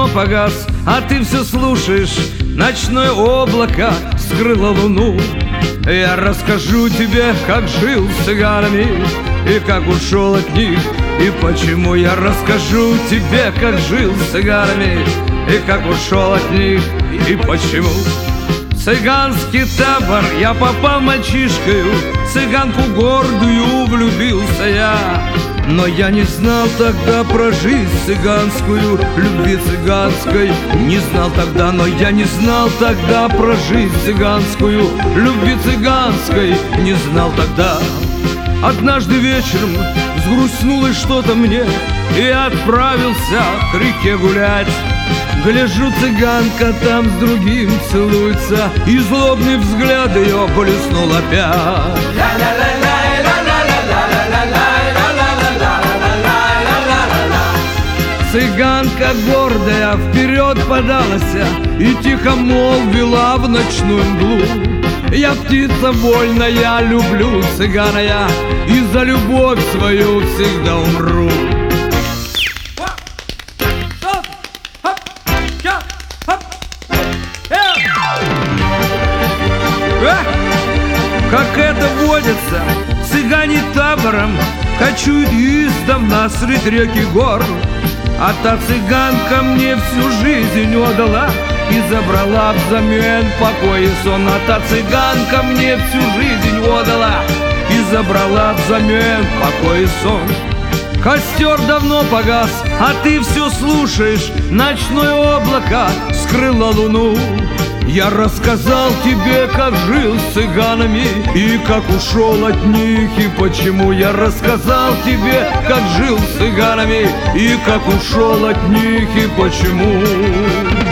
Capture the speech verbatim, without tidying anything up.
давно погас, а ты все слушаешь. Ночное облако скрыло луну. Я расскажу тебе, как жил с цыганами и как ушел от них, и почему. Я расскажу тебе, как жил с цыганами и как ушел от них, и почему. Цыганский табор я попал мальчишкою, цыганку гордую влюбился я. Но я не знал тогда про жизнь цыганскую, любви цыганской не знал тогда. Но я не знал тогда про жизнь цыганскую, любви цыганской не знал тогда. Однажды вечером взгрустнулось что-то мне, и я отправился к реке гулять. Гляжу, цыганка там с другим целуется, и злобный взгляд ее блеснул опять. Цыганка гордая вперед подалась и тихо молвила в ночную мглу: я птица вольная, люблю цыгана я, и за любовь свою всегда умру. Как это водится, цыгане табором кочуют издавна средь реки гор. А та цыганка мне всю жизнь отдала и забрала взамен покой и сон. А та цыганка мне всю жизнь отдала и забрала взамен покой и сон. Костер давно погас, а ты все слушаешь. Ночное облако скрыло луну. Я рассказал тебе, как жил с цыганами и как ушел от них, и почему. Я рассказал тебе, как жил с цыганами и как ушел от них, и почему.